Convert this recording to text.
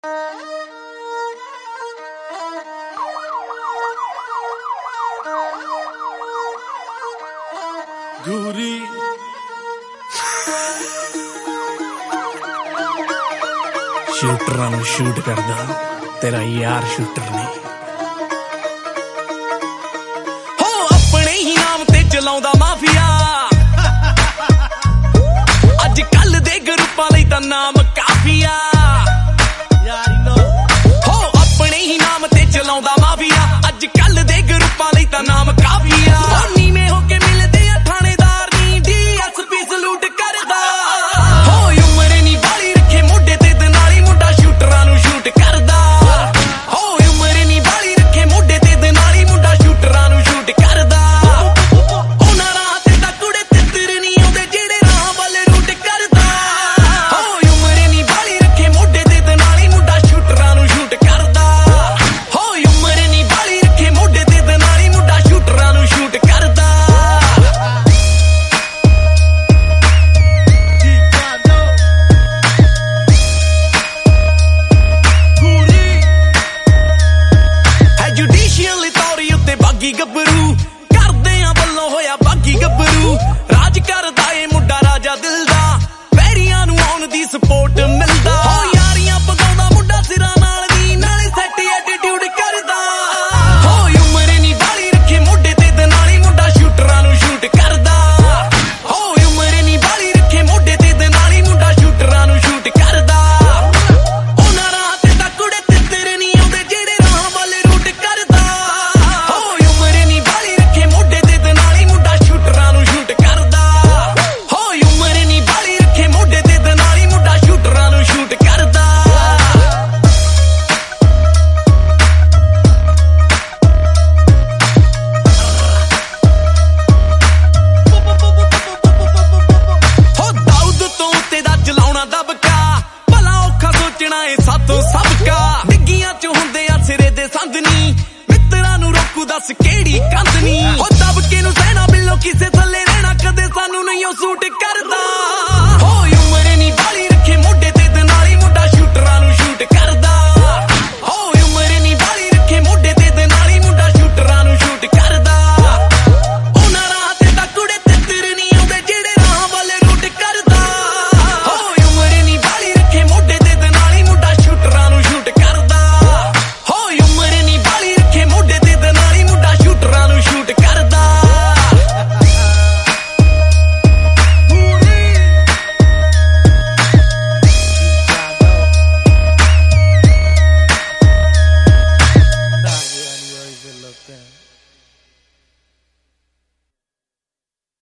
दूरी शूटरां नूं शूट करदा तेरा यार शूटर नहीं हो अपने ही नाम ते चलाउंदा माफिया अज कल दे ग्रुपां लई तां नाम काफिया हो अपने ही नाम ते चलाउंदा माफिया अज कल दे ग्रुपां लई तां नाम काफिया नीवें होके मिलदे आ थानेदार नी डीएसपी सलूट करदा हो उमर नी बाली रखे मोढे ते दनाली मुंडा शूटरां नूं शूट करदा हो उमर नी बाली रखे मोढे ते दनाली मुंडा शूटरां नूं शूट करदा उन्हां राह ते तां कुड़े तितर नी आउंदे जेड़े राह वल रूट करदा हो उमर नी बाली रखे मोढे ते दनाली मुंडा शूटरां नूं शूट करदा हो उमर नी बाली रखे मोढे ते दनाली मुंडा शूटरां नूं शूट करदा जुडिशियल तौरी उत्ते बागी गब्बरू करदे आ वल्लों होया बागी गब्बरू राज करदा ए मुंडा राजा दिल दा वैरियां नूं आउण दी सपोर्ट मिलदा हो यारियां पगाउंदा मुंडा सिरां नाल दी नाले सैट एटीट्यूड करदा हो उमर नी बाली रखे मोढे ते दनाली मुंडा शूटरां नूं शूट करदा हो उमर नी बाली रखे मोढे ते दनाली मुंडा शूटरां नूं शूट करदा उन्हां राह ते तां कुड़े तितर नी आउंदे जेड़े राह वल रूट करदा हो उमर नी बाली रखे मोढे ते दनाली मुंडा शूटरां नूं शूट करदा हो उमर नी बाली रखे मोढे ते दनाली मुंडा शूटरां नूं शूट करदा हो दाऊद तो उत्ते दा चलाउणा दबका भला औखा सोचना ए सातों सबका डिग्गियां च हुंदे आ सिरे दे संदनी मित्तरां नूं रोकू दस केड़ी कंदनी हो दबके नूं सहना बिल्लो किसे थल्ले रहना कदे सानू नहीं ओ सूट